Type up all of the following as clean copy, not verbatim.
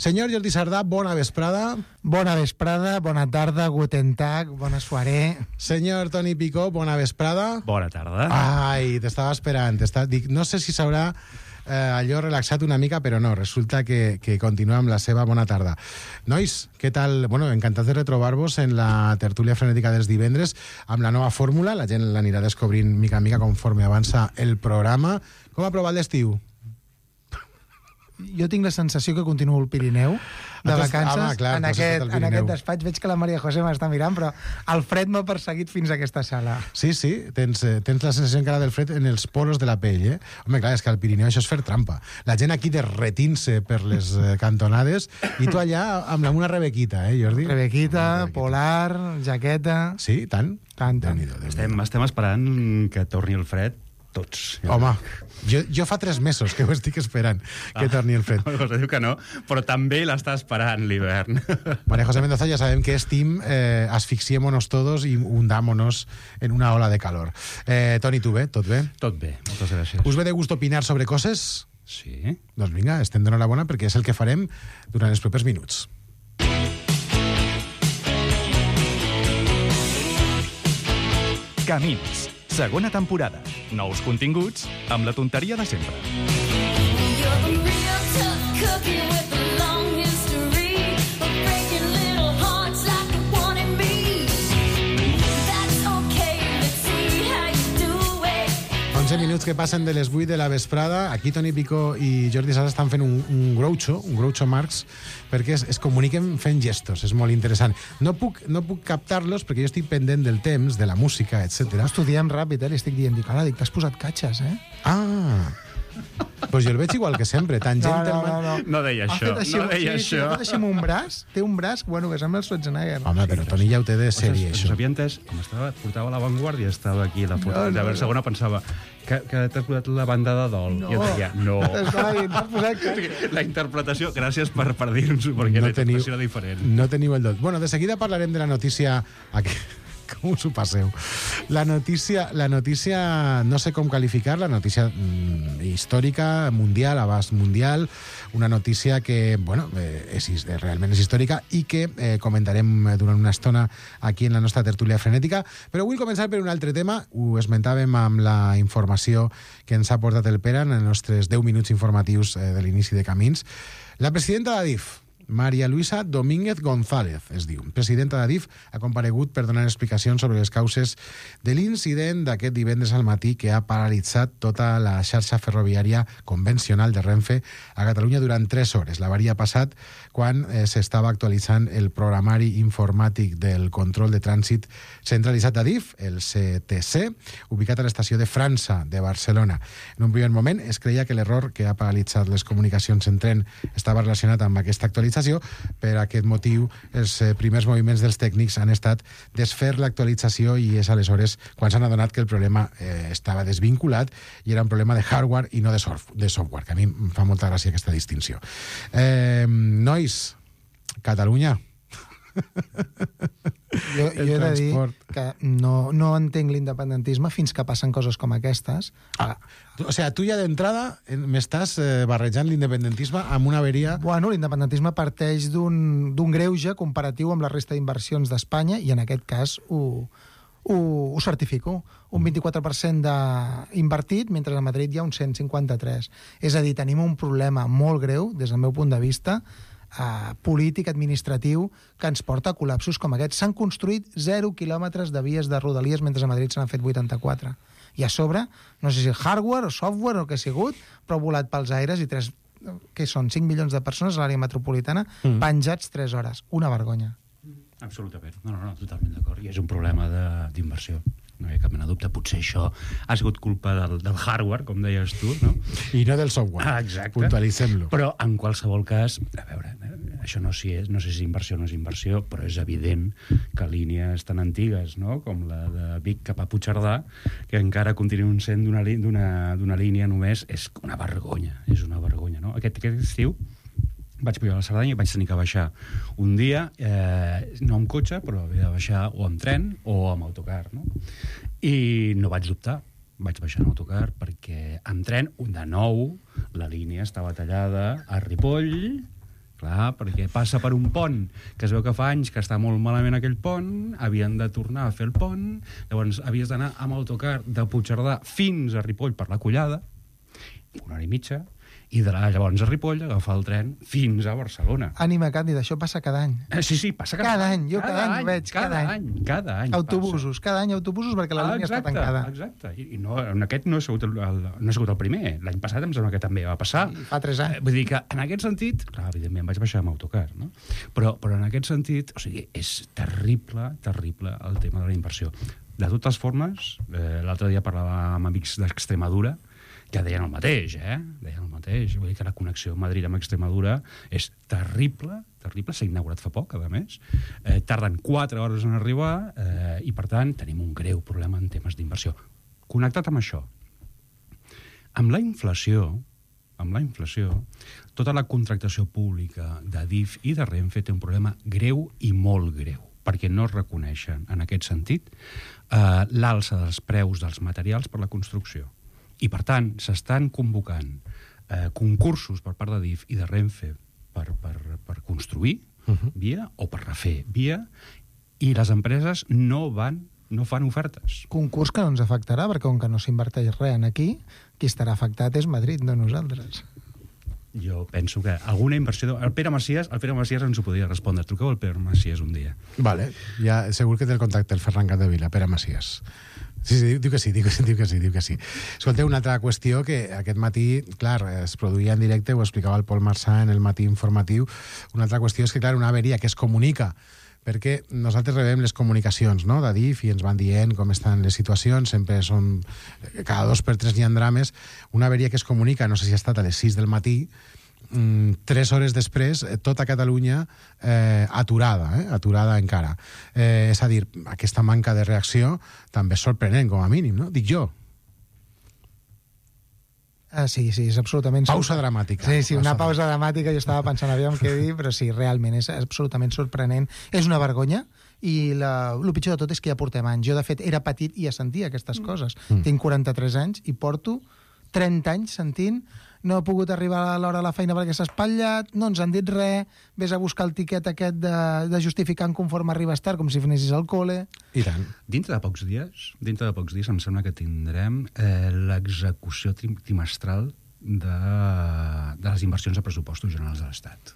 Senyor Jordi Sardà, bona vesprada. Bona vesprada, bona tarda, guten tag, bona soirée. Senyor Toni Picó, bona vesprada. Bona tarda. Ai, t'estava esperant. Dic, no sé si s'haurà allò relaxat una mica, però no, resulta que continua amb la seva bona tarda. Nois, què tal? Bueno, encantats de retrobar-vos en la tertúlia frenètica dels divendres amb la nova fórmula. La gent l'anirà descobrint mica en mica conforme avança el programa. Com ha provat l'estiu? Jo tinc la sensació que continuo al Pirineu de vacances. Clar, en aquest despatx veig que la Maria José m'està mirant, però el fred m'ha perseguit fins a aquesta sala. Sí, tens la sensació encara del fred en els poros de la pell, eh? Home, clar, és que al Pirineu això és fer trampa. La gent aquí derretint-se per les cantonades i tu allà amb una rebequita, Jordi? Rebequita, polar, jaqueta... Sí, tant? Tant. Estem esperant que torni el fred tots. Home, jo fa 3 mesos que ho estic esperant, que torni el fred. Maria José diu que no, però també l'està esperant l'hivern. María José Mendoza, ya sabem que és team asfixiémonos todos y hundámonos en una ola de calor. Toni, tu bé? Tot bé? Tot bé, moltes gràcies. Us ve de gust opinar sobre coses? Sí. Doncs vinga, estem donant la bona perquè és el que farem durant els propers minuts. Camins, segona temporada. Nous continguts amb la tonteria de sempre. Minuts que passen de les 8 de la vesprada. Aquí Toni Picó i Jordi Sala estan fent un groucho Marx, perquè es comuniquen fent gestos. És molt interessant. No puc captar-los perquè jo estic pendent del temps, de la música, etc. Estudiem ràpid, li estic dient. T'has posat catxes, eh? Ah! Pues jo el veig igual que sempre, tan gentleman... No deia això, no deia això. Ha fet així amb un braç, té un braç, bueno, que sembla el Schwarzenegger. Home, però Toni ja ho té de sèrie, això. Us havia entès, com portava a l'avantguàrdia, estava aquí la foto, de veure segona pensava que t'has posat la banda de dol. No. I jo deia, no. T'has posat catxes. La interpretació, gràcies per dir-nos-ho, perquè la interpretació era diferent. No teniu el dol. Bueno, de seguida parlarem de la notícia... Com us ho passeu? La notícia, no sé com qualificar, la notícia històrica, mundial, abast mundial, una notícia que, bueno, realment és històrica i que comentarem durant una estona aquí en la nostra tertúlia frenètica. Però vull començar per un altre tema. Ho esmentàvem amb la informació que ens ha portat el Pere en els nostres 10 minuts informatius de l'inici de Camins. La presidenta d'Adif, María Luisa Domínguez González, es diu. Presidenta d'Adif ha comparegut per donar explicacions sobre les causes de l'incident d'aquest divendres al matí que ha paralitzat tota la xarxa ferroviària convencional de Renfe a Catalunya durant 3 hores. L'avari ha passat quan s'estava actualitzant el programari informàtic del control de trànsit centralitzat d'Adif, el CTC, ubicat a l'estació de França de Barcelona. En un primer moment es creia que l'error que ha paralitzat les comunicacions en tren estava relacionat amb aquesta actualització. Per aquest motiu, els primers moviments dels tècnics han estat desfer l'actualització i és aleshores quan s'han adonat que el problema estava desvinculat i era un problema de hardware i no de software, que a mi em fa molta gràcia aquesta distinció. Nois, Catalunya... Jo he de dir que no entenc l'independentisme fins que passen coses com aquestes. O sigui, tu ja d'entrada m'estàs barrejant l'independentisme amb una averia... Bueno, l'independentisme parteix d'un greuge comparatiu amb la resta d'inversions d'Espanya i en aquest cas ho certifico. Un 24% invertit, mentre a Madrid hi ha un 153. És a dir, tenim un problema molt greu, des del meu punt de vista, polític, administratiu, que ens porta a col·lapsos com aquest. S'han construït 0 quilòmetres de vies de rodalies mentre a Madrid se n'han fet 84. I a sobre, no sé si hardware o software o el que ha sigut, però ha volat pels aires i què són, 5 milions de persones a l'àrea metropolitana penjats 3 hores. Una vergonya. Absolutament. No, totalment d'acord. I és un problema d'inversió. No hi ha cap mena de dubte. Potser això ha sigut culpa del hardware, com deies tu, no? I no del software. Exacte. Puntualitzem-lo. Però, en qualsevol cas, a veure, això no sé si és inversió o no és inversió, però és evident que línies tan antigues, no?, com la de Vic cap a Puigcerdà, que encara continuen sent d'una línia només, és una vergonya. És una vergonya, no? Aquest estiu vaig pujar a la Cerdanya i vaig tenir que baixar un dia, no amb cotxe, però havia de baixar o amb tren o amb autocar, no? I no vaig dubtar, vaig baixar en autocar perquè amb tren, de nou, la línia estava tallada a Ripoll Clar, perquè passa per un pont que es veu que fa anys que està molt malament aquell pont, havien de tornar a fer el pont, llavors havies d'anar amb autocar de Puigcerdà fins a Ripoll per la Collada, 1 hora i mitja, i llavors a Ripoll agafar el tren fins a Barcelona. Ànima, Càndida, això passa cada any. Sí, passa cada any. Jo cada any ho veig, cada any. Autobusos, cada any autobusos perquè la línia està tancada. Exacte, i no, en aquest no ha sigut el primer. L'any passat em sembla que també va passar. Sí, fa 3 anys. Vull dir que en aquest sentit, clar, evidentment vaig baixar amb autocar, no? Però en aquest sentit, o sigui, és terrible el tema de la inversió. De totes formes, l'altre dia parlava amb amics d'Extremadura, que deien el mateix, Deien el mateix. Vull dir que la connexió Madrid amb Extremadura és terrible, s'ha inaugurat fa poc, a més. Tarden 4 hores en arribar i, per tant, tenim un greu problema en temes d'inversió. Connectat amb això, amb la inflació, tota la contractació pública d'Adif i de Renfe té un problema greu i molt greu, perquè no es reconeixen, en aquest sentit, l'alça dels preus dels materials per la construcció. I, per tant, s'estan convocant concursos per part d'Adif i de Renfe per construir via o per refer via, i les empreses no fan ofertes. Concurs que no ens afectarà, perquè com que no s'inverteix res en aquí, qui estarà afectat és Madrid, no nosaltres. Jo penso que alguna inversió... El Pere Macias ens ho podria respondre. Truqueu al Pere Macias un dia. Vale, ja segur que té el contacte el Ferran Capdevila, Pere Macias. Sí, diu que sí. Escolteu, una altra qüestió que aquest matí, clar, es produïa en directe, ho explicava el Pol Marçà en el matí informatiu. Una altra qüestió és que, clar, una averia que es comunica, perquè nosaltres rebem les comunicacions, no?, d'Adif, i ens van dient com estan les situacions, sempre són... Cada 2 per 3 n'hi ha drames. Una averia que es comunica, no sé si ha estat a les 6 del matí, 3 hores després, tota Catalunya aturada encara. És a dir, aquesta manca de reacció també és sorprenent, com a mínim, no? Dic jo. Sí, és absolutament... Pausa dramàtica. Sí, una pausa dramàtica. Jo estava pensant, aviam què dir, però sí, realment és absolutament sorprenent. És una vergonya, i el pitjor de tot és que ja portem anys. Jo, de fet, era petit i ja sentia aquestes coses. Tinc 43 anys i porto 30 anys sentint: no he pogut arribar a l'hora a la feina perquè s'ha espatllat, no ens han dit res, vés a buscar el tiquet aquest de justificant conforme arribes tard, com si anessis al col·le. I tant. Dintre de pocs dies em sembla que tindrem l'execució trimestral de les inversions de pressupostos generals de l'Estat.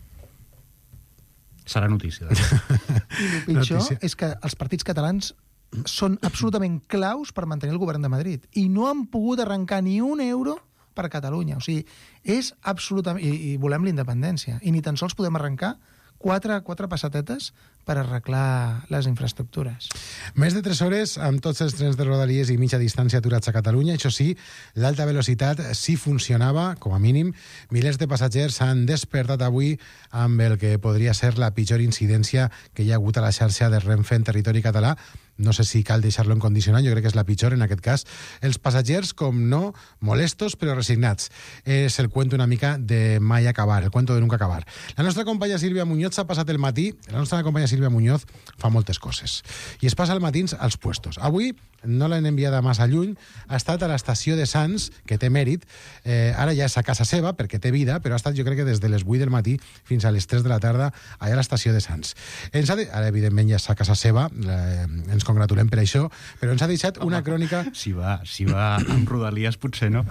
Serà notícia. I el pitjor és que els partits catalans són absolutament claus per mantenir el govern de Madrid i no han pogut arrencar ni un euro per Catalunya. O sigui, és absolutament... I volem la independència. I ni tan sols podem arrencar 4 passatetes per arreglar les infraestructures. Més de 3 hores amb tots els trens de Rodalies i mitja distància aturats a Catalunya. Això sí, l'alta velocitat sí funcionava, com a mínim. Milers de passatgers s'han despertat avui amb el que podria ser la pitjor incidència que hi ha hagut a la xarxa de Renfe en territori català. No sé si cal deixar-lo en condicionant, jo crec que és la pitjor en aquest cas. Els passatgers, com no, molestos però resignats. És el cuento una mica de mai acabar, el cuento de nunca acabar. La nostra companya Sílvia Muñoz s'ha passat el matí, la nostra companya Sílvia Muñoz fa moltes coses. I es passa els matins als puestos. Avui no l'han enviada massa lluny, ha estat a l'estació de Sants, que té mèrit, ara ja és a casa seva, perquè té vida, però ha estat jo crec que des de les 8 del matí fins a les 3 de la tarda allà a l'estació de Sants. Ara, evidentment, ja és a casa seva, ens congratulem per això, però ens ha deixat una crònica... Si va amb Rodalies, potser no.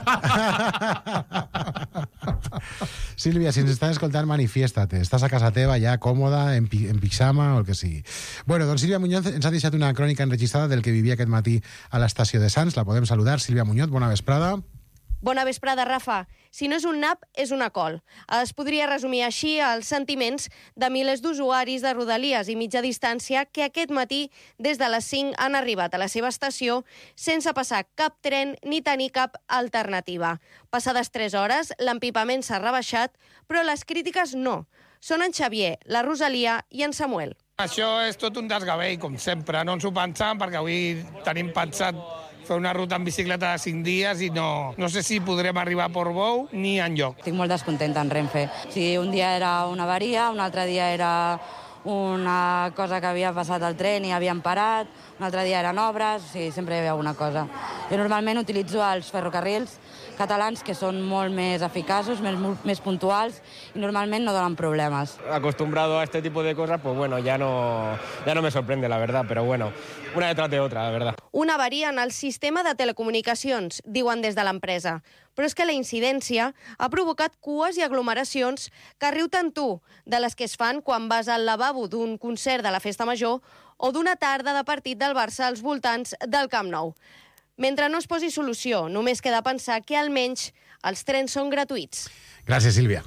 Sílvia, si ens estàs escoltant, manifiesta-te. Estàs a casa teva, ja còmoda, en pijama o el que sigui. Bueno, doncs Sílvia Muñoz ens ha deixat una crònica enregistrada del que vivia aquest matí a l'estació de Sants. La podem saludar. Sílvia Muñoz, bona vesprada. Bona vesprada, Rafa. Si no és un nap, és una col. Es podria resumir així els sentiments de milers d'usuaris de Rodalies i mitja distància que aquest matí, des de les 5, han arribat a la seva estació sense passar cap tren ni tenir cap alternativa. Passades 3 hores, l'empipament s'ha rebaixat, però les crítiques no. Són en Xavier, la Rosalia i en Samuel. Això és tot un desgavell, com sempre. No ens ho pensàvem perquè avui tenim pensat fer una ruta en bicicleta de 5 dies i no sé si podrem arribar a Portbou ni enlloc. Estic molt descontenta en Renfe. Si un dia era una avaria, un altre dia era una cosa que havia passat al tren i havien parat, un altre dia eren obres, sí, sempre hi havia alguna cosa. Jo normalment utilitzo els ferrocarrils, catalans que són molt més eficaços, més puntuals i normalment no donen problemes. Acostumbrado a este tipo de cosas, pues bueno, ya no me sorprende, la verdad, pero bueno, una detrás de otra, la verdad. Una avaria en el sistema de telecomunicacions, diuen des de l'empresa. Però és que la incidència ha provocat cues i aglomeracions que riu tant tu de les que es fan quan vas al lavabo d'un concert de la Festa Major o d'una tarda de partit del Barça als voltants del Camp Nou. Mentre no es posi solució, només queda pensar que almenys els trens són gratuïts. Gràcies, Sílvia.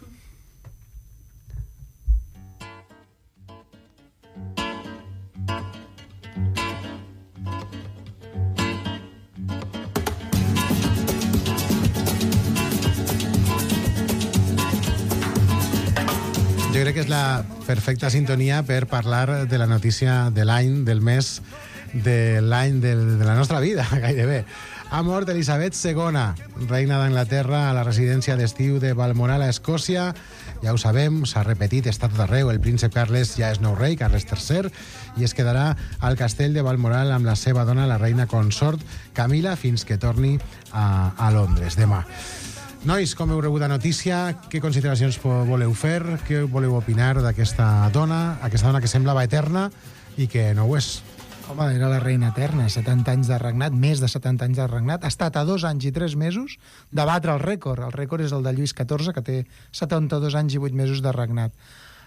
Jo crec que és la perfecta sintonia per parlar de la notícia de l'any, del mes, de l'any de la nostra vida, gairebé. Ha mort Elisabet II, reina d'Anglaterra, a la residència d'estiu de Balmoral, a Escòcia. Ja ho sabem, s'ha repetit, està tot arreu. El príncep Carles ja és nou rei, Carles III, i es quedarà al castell de Balmoral amb la seva dona, la reina consort Camila, fins que torni a Londres demà. Nois, com heu rebut la notícia? Què consideracions voleu fer? Què voleu opinar d'aquesta dona que semblava eterna i que no ho és? Home, era la reina eterna, 70 anys de regnat, més de 70 anys de regnat. Ha estat a 2 anys i 3 mesos de batre el rècord. El rècord és el de Lluís XIV, que té 72 anys i 8 mesos de regnat.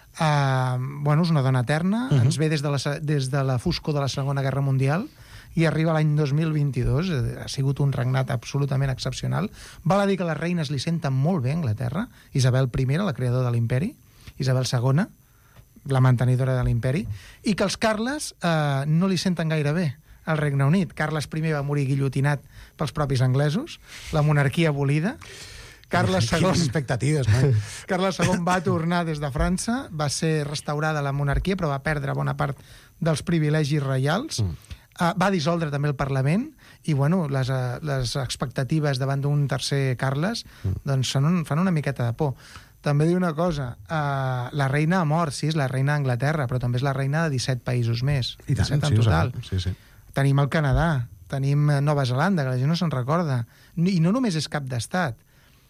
Bueno, és una dona eterna, ens ve des de la foscor de la Segona Guerra Mundial, i arriba l'any 2022, ha sigut un regnat absolutament excepcional. Val a dir que les reines li senten molt bé a Anglaterra, Isabel I, la creadora de l'imperi, Isabel II, la mantenidora de l'imperi, i que els Carles no li senten gaire bé al Regne Unit. Carles I va morir guillotinat pels propis anglesos, la monarquia abolida. Carles II... Quines expectatives, no? Carles II va tornar des de França, va ser restaurada la monarquia, però va perdre bona part dels privilegis reials. Va dissoldre també el Parlament i bueno, les expectatives davant d'un tercer Carles doncs fan una miqueta de por. També diu una cosa, la reina ha mort, sí, és la reina d'Anglaterra, però també és la reina de 17 països més. I tant, 17 en total. Sí. Tenim el Canadà, tenim Nova Zelanda, que la gent no se'n recorda. I no només és cap d'estat.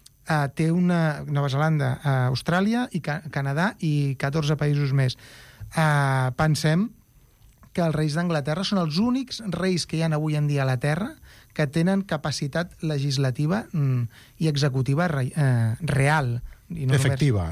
Té una Nova Zelanda, Austràlia, i Canadà i 14 països més. Pensem que els reis d'Anglaterra són els únics reis que hi ha avui en dia a la Terra que tenen capacitat legislativa i executiva real. I no efectiva.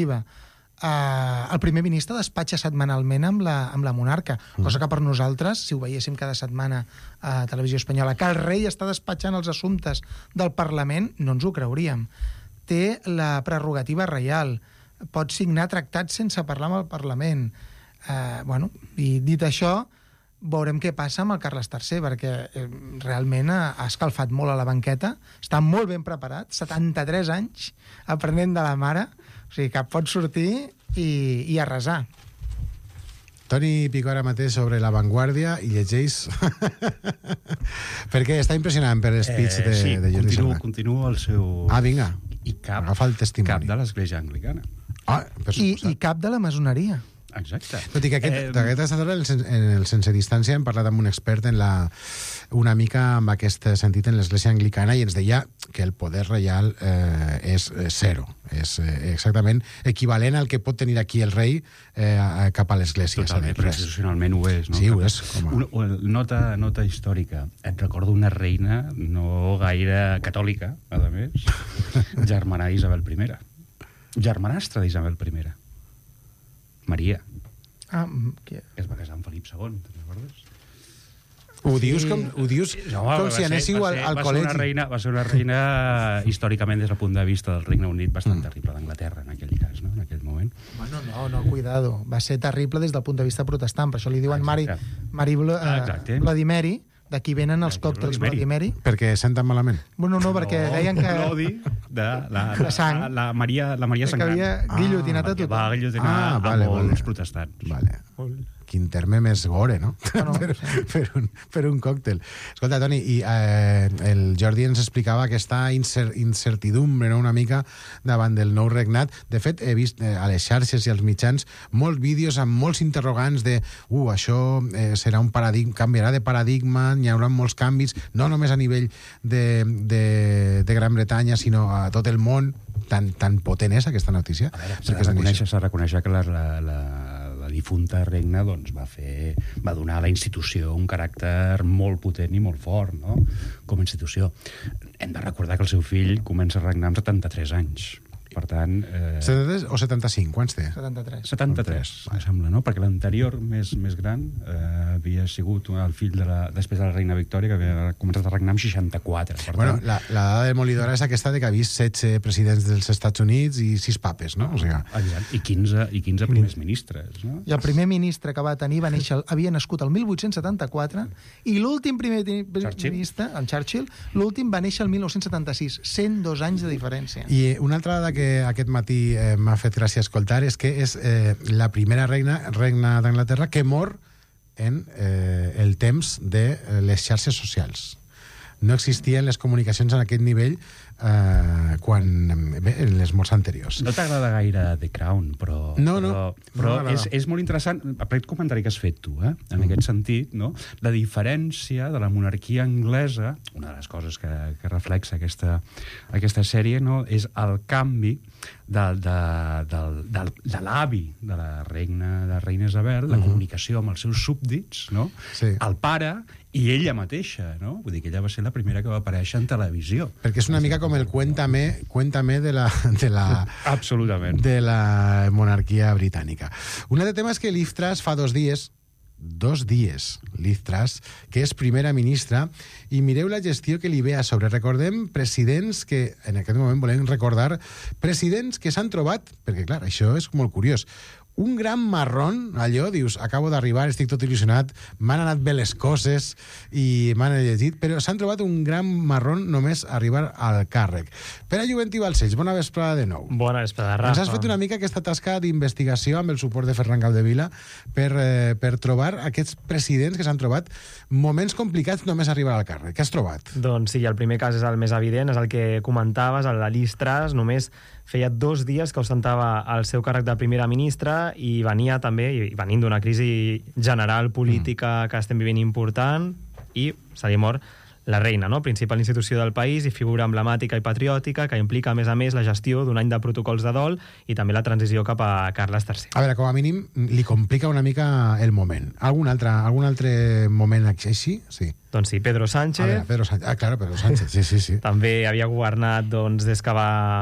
El primer ministre despatxa setmanalment amb la monarca, cosa que per nosaltres, si ho veiéssim cada setmana a Televisió Espanyola, que el rei està despatxant els assumptes del Parlament, no ens ho creuríem. Té la prerrogativa reial, pot signar tractats sense parlar amb el Parlament. Bueno, i dit això, veurem què passa amb el Carles III, perquè realment ha escalfat molt a la banqueta, està molt ben preparat, 73 anys, aprenent de la mare, o sigui que pot sortir i arrasar. Toni Picó ara mateix sobre La Vanguardia i llegeix... perquè està impressionant per l'espeech de Jordi Serrano. Continuo el seu... Vinga, agafa el testimoni. Cap de l'Església Anglicana. I cap de la maçoneria. Exacte. Tot i que d'aquesta hora, en el Sense Distància, hem parlat amb un expert una mica amb aquest sentit en l'Església Anglicana i ens deia que el poder reial és zero. És exactament equivalent al que pot tenir aquí el rei cap a l'Església. Totalment, però institucionalment ho és. No? Sí, ho és. Nota històrica. Et recordo una reina no gaire catòlica, a més, germana d'Isabel I. Germanastra d'Isabel I. Maria. Que es va casar amb Felip II, te'n recordes? Ho dius com si anéssiu al col·legi. Va ser una reina històricament des del punt de vista del Regne Unit bastant terrible d'Anglaterra en aquell cas, no? En aquell moment. Bueno, no, cuidado. Va ser terrible des del punt de vista protestant, per això li diuen Mari Vladimiri, d'aquí venen els còctels Vladimiri. Perquè senten malament? Bueno, no, perquè deien que... L'odi de la Maria Sangrant. Que havia guillotinat a tothom. Va guillotinar a molts protestants. Vale. Quin terme més gore, no? per un còctel. Escolta, Toni, i el Jordi ens explicava aquesta incertidumbre, no?, una mica davant del nou regnat. De fet, he vist a les xarxes i als mitjans molts vídeos amb molts interrogants de això serà un paradigma, canviarà de paradigma, n'hi haurà molts canvis, no només a nivell de Gran Bretanya, sinó a tot el món. Tan potent és aquesta notícia? A veure, s'ha de reconèixer que la difunta regna doncs, va donar a la institució un caràcter molt potent i molt fort, no?, com a institució. Hem de recordar que el seu fill comença a regnar amb 73 anys. Per tant... 73 o 75? Quants té? 73, em sembla, no? Perquè l'anterior més gran havia sigut el fill després de la reina Victòria, que havia començat a regnar amb 64. Bueno, la dada demolidora és aquesta de que ha vist 16 presidents dels Estats Units i 6 papes, no? O sigui... I 15 primers ministres, no? I el primer ministre que va tenir havia nascut el 1874 i l'últim primer ministre, en Churchill, l'últim va néixer el 1976, 102 anys de diferència. I una altra dada que aquest matí m'ha fet gràcia escoltar és que és la primera regna d'Anglaterra que mor en el temps de les xarxes socials. No existien les comunicacions en aquest nivell en les morts anteriors. No t'agrada gaire The Crown, però és molt interessant aquest comentari que has fet tu, en aquest sentit, no? La diferència de la monarquia anglesa, una de les coses que reflexa aquesta sèrie, no?, és el canvi de l'avi de la reina Isabel, la comunicació amb els seus súbdits, no? Sí. El pare i ella mateixa, no? Vull dir que ella va ser la primera que va aparèixer en televisió. Perquè és una mica com el cuéntame de la absolutament, de la monarquia britànica. Un altre tema és que Liz Truss fa 2 dies, Liz Truss, que és primera ministra, i mireu la gestió que li ve a sobre. Recordem presidents que, en aquest moment volem recordar, presidents que s'han trobat, perquè clar, això és molt curiós, un gran marrón, allò, dius, acabo d'arribar, estic tot il·lusionat, m'han anat bé les coses i m'han llegit, però s'han trobat un gran marrón només arribar al càrrec. Pere Juventí Balcells, bona vesprada de nou. Bona vesprada, Rafa. Ens has fet una mica aquesta tasca d'investigació amb el suport de Ferran Capdevila per trobar aquests presidents que s'han trobat moments complicats només arribar al càrrec. Què has trobat? Doncs sí, el primer cas és el més evident, és el que comentaves, el de Liz Truss, només feia 2 dies que ostentava el seu càrrec de primera ministra i venia també, venint d'una crisi general política que estem vivint important, i se li mor la reina, no?, principal institució del país i figura emblemàtica i patriòtica que implica, a més, la gestió d'un any de protocols de dol i també la transició cap a Carles III. A veure, com a mínim, li complica una mica el moment. Algun altre moment així? Sí. Doncs sí, Pedro Sánchez. Pedro Sánchez, sí. També havia governat des que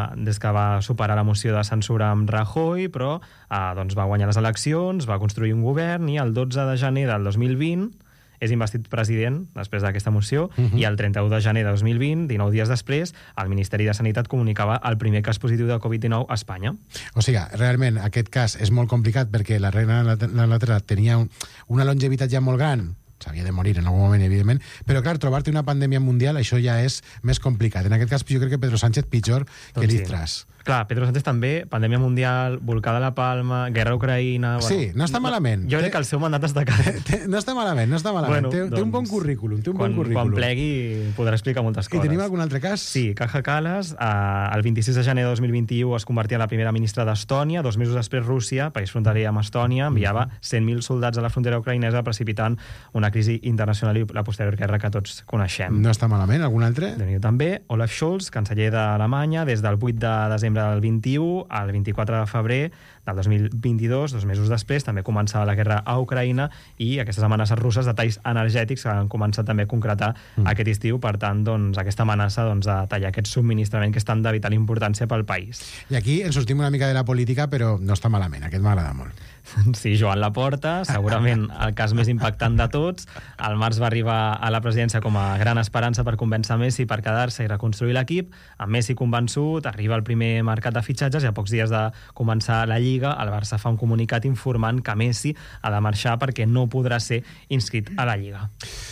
va superar la moció de censura amb Rajoy, però va guanyar les eleccions, va construir un govern i el 12 de gener del 2020 és investit president després d'aquesta moció, i el 31 de gener de 2020, 19 dies després, el Ministeri de Sanitat comunicava el primer cas positiu de Covid-19 a Espanya. O sigui, realment aquest cas és molt complicat perquè la reina d'Anglaterra tenia una longevitat ja molt gran, s'havia de morir en algun moment, evidentment, però clar, trobar-te una pandèmia mundial, això ja és més complicat. En aquest cas, jo crec que Pedro Sánchez pitjor que Liz Truss. Clar, Pedro Sánchez també, pandèmia mundial, volcà de la Palma, guerra a Ucraïna... Sí, no està malament. Jo crec que el seu mandat està destacat. No està malament. Bueno, té un bon currículum. Quan plegui podrà explicar moltes coses. I tenim algun altre cas? Sí, Kaja Kallas, el 26 de gener de 2021 es convertia en la primera ministra d'Estònia. 2 mesos després, Rússia, país fronterer amb Estònia, enviava 100.000 soldats a la frontera ucraïnesa precipitant una crisi internacional i la posterior guerra que tots coneixem. No està malament. Algun altre? També Olaf Scholz, canceller d'Alemanya, des del 8 de desembre del 21 al 24 de febrer del 2022, 2 mesos després, també començava la guerra a Ucraïna i aquestes amenaces russes de talls energètics que han començat també a concretar aquest estiu. Per tant, aquesta amenaça de tallar aquest subministrament que és tan de vital importància pel país. I aquí ens sortim una mica de la política, però no està malament. Aquest m'agrada molt. Sí, Joan Laporta, segurament el cas més impactant de tots. Al març va arribar a la presidència com a gran esperança per convèncer Messi per quedar-se i reconstruir l'equip. Amb Messi convençut, arriba el primer mercat de fitxatges i a pocs dies de començar la Lliga, el Barça fa un comunicat informant que Messi ha de marxar perquè no podrà ser inscrit a la Lliga.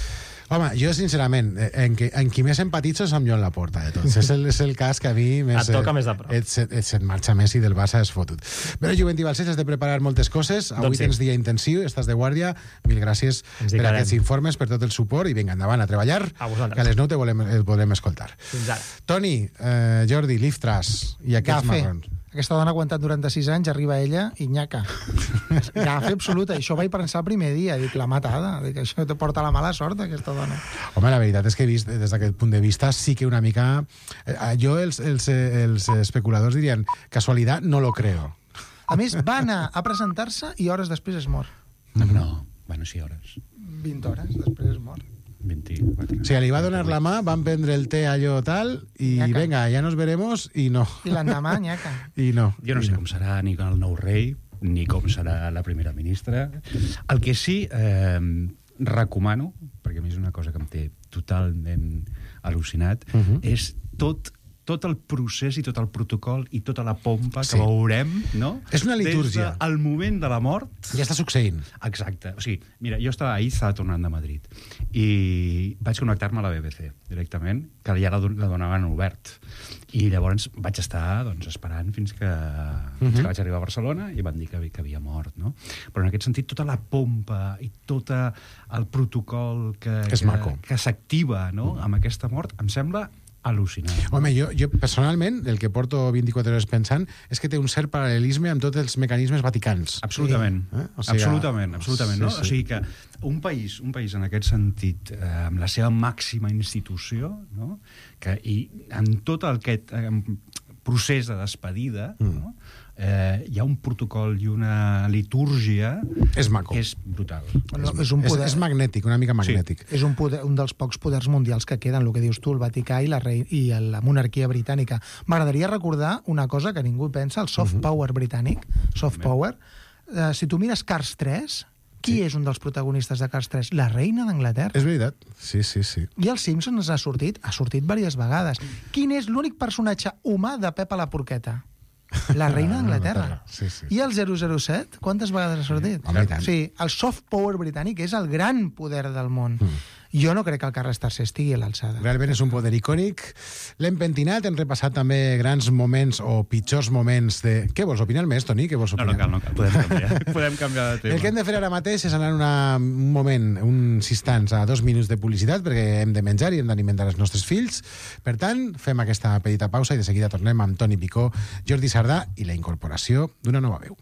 Home, jo, sincerament, en qui més empatitzo és amb Joan Laporta, de tots. És el cas que a mi més... Et toca més de prop. Et marxa Messi del Barça, és fotut. Però, Juventí Balcells, has de preparar moltes coses. Avui tens dia intensiu, estàs de guàrdia. Mil gràcies per aquests informes, per tot el suport, i vinga, endavant, a treballar, que a les 9 et volem escoltar. Fins ara. Toni, Jordi, Liftras i aquests marrons. Aquesta dona ha aguantat 96 anys, arriba ella i nyaca. Gafe absoluta. Això vaig pensar el primer dia. Dic, la matada. Dic, això te porta la mala sort, aquesta dona. Home, la veritat és que vist des d'aquest punt de vista sí que una mica... Jo, els especuladors dirien, casualitat, no lo creo. A més, va anar a presentar-se i hores després es mor. No, bueno, sí, hores. 20 hores després es mor. 24. O sigui, li va donar la mà, van prendre el té allò tal, i Nyaca. venga, ja nos veremos, i no. I l'endemà, nyaca. I no. Jo no sé com serà ni el nou rei, ni com serà la primera ministra. El que sí recomano, perquè a mi és una cosa que em té totalment al·lucinat, és tot el procés i tot el protocol i tota la pompa que veurem, no? És una litúrgia. Des del moment de la mort... Ja està succeint. Exacte. O sigui, mira, jo estava ahir tornant de Madrid i vaig connectar-me a la BBC directament, que ja la donaven obert. I llavors vaig estar esperant fins que vaig arribar a Barcelona i van dir que havia mort, no? Però en aquest sentit, tota la pompa i tot el protocol que s'activa, no?, amb aquesta mort, em sembla al·lucinant. Home, jo personalment, el que porto 24 hores pensant és que té un cert paral·lelisme amb tots els mecanismes vaticans. Absolutament. O sigui, absolutament, no? Sí. O sigui que un país en aquest sentit, amb la seva màxima institució, no?, i en tot aquest procés de despedida, no?, hi ha un protocol i una litúrgia és maco. Que és brutal. És magnètic, una mica magnètic. Sí. És un dels pocs poders mundials que queden, el que dius tu, el Vaticà i la monarquia britànica. M'agradaria recordar una cosa que ningú pensa, el soft power britànic, soft power. Si tu mires Cars 3, qui és un dels protagonistes de Cars 3? La reina d'Anglaterra. És veritat, sí. I els Simpsons ha sortit diverses vegades. Quin és l'únic personatge humà de Pepa la Porqueta? La reina d'Anglaterra. Sí. I el 007, quantes vegades ha sortit? Home, i tant. Sí, el soft power britànic és el gran poder del món. Jo no crec que el Carles III estigui a l'alçada. Realment és un poder icònic. L'hem pentinat, hem repassat també grans moments o pitjors moments de... Què vols opinar més, Toni? Què vols opinar? No cal. Podem canviar de tema. El que hem de fer ara mateix és anar un moment, uns instants, a 2 minuts de publicitat, perquè hem de menjar i hem d'alimentar els nostres fills. Per tant, fem aquesta petita pausa i de seguida tornem amb Toni Picó, Jordi Sardà i la incorporació d'una nova veu.